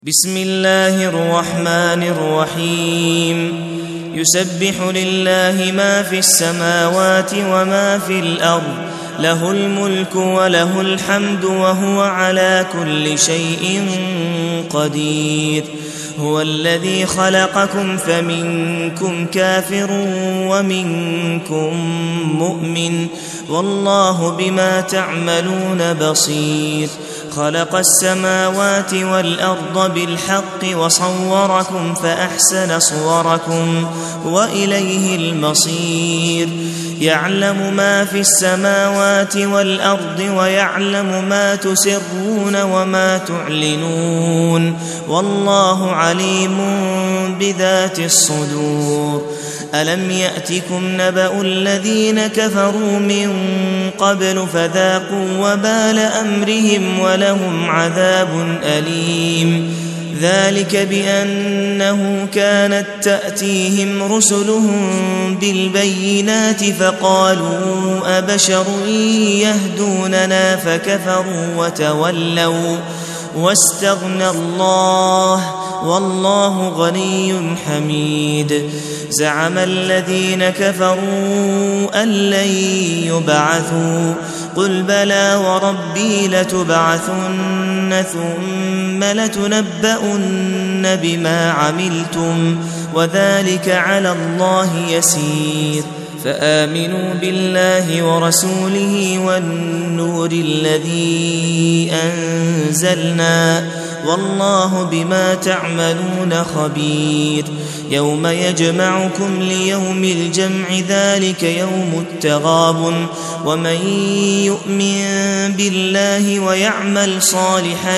بسم الله الرحمن الرحيم يسبح لله ما في السماوات وما في الأرض له الملك وله الحمد وهو على كل شيء قدير هو الذي خلقكم فمنكم كافر ومنكم مؤمن والله بما تعملون بصير خلق السماوات والأرض بالحق وصوركم فأحسن صوركم وإليه المصير يعلم ما في السماوات والأرض ويعلم ما تسرون وما تعلنون والله عليم بذات الصدور ألم يأتكم نبأ الذين كفروا من قبل فذاقوا وبال أمرهم ولهم عذاب أليم ذلك بأنه كانت تأتيهم رسلهم بالبينات فقالوا أبشر يهدوننا فكفروا وتولوا واستغنى الله والله غني حميد زعم الذين كفروا أن لن يبعثوا قل بلى وربي لتبعثن ثم لتنبؤن بما عملتم وذلك على الله يسير فآمنوا بالله ورسوله والنور الذي أنزلنا والله بما تعملون خبير يوم يجمعكم ليوم الجمع ذلك يوم التغابن ومن يؤمن بالله ويعمل صالحا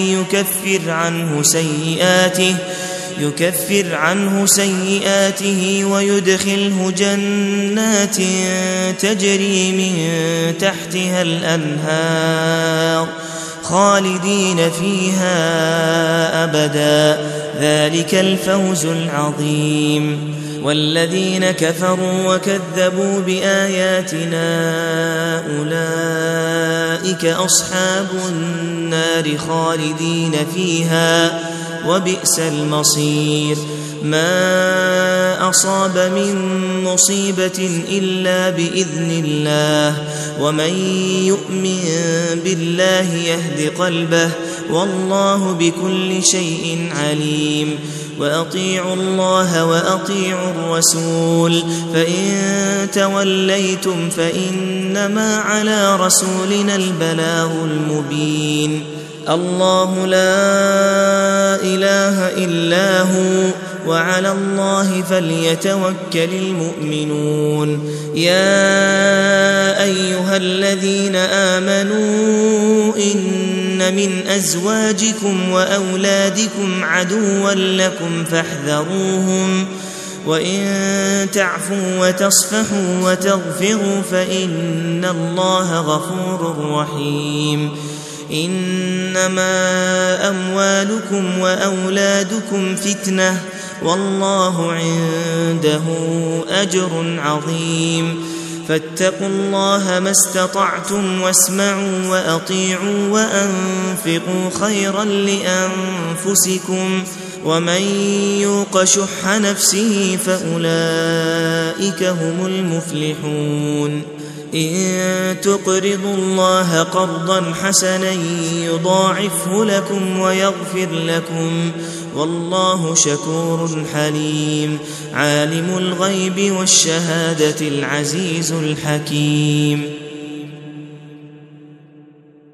يكفر عنه سيئاته ويدخله جنات تجري من تحتها الأنهار خالدين فيها أبدا ذلك الفوز العظيم والذين كفروا وكذبوا بآياتنا أولئك أصحاب النار خالدين فيها وبئس المصير ما أصاب من مصيبة إلا بإذن الله ومن يؤمن بالله يهد قلبه والله بكل شيء عليم وأطيعوا الله وأطيعوا الرسول فإن توليتم فإنما على رسولنا البلاغ المبين الله لا إله إلا هو وعلى الله فليتوكل المؤمنون يا أيها الذين آمنوا إن من أزواجكم وأولادكم عدوا لكم فاحذروهم وإن تعفوا وتصفحوا وتغفروا فإن الله غفور رحيم إنما أموالكم وأولادكم فتنة والله عنده أجر عظيم فاتقوا الله ما استطعتم واسمعوا وأطيعوا وأنفقوا خيرا لأنفسكم ومن يوق شح نفسه فأولئك هم المفلحون إن تقرضوا الله قرضا حسنا يضاعفه لكم ويغفر لكم والله شكور حليم عالم الغيب والشهادة العزيز الحكيم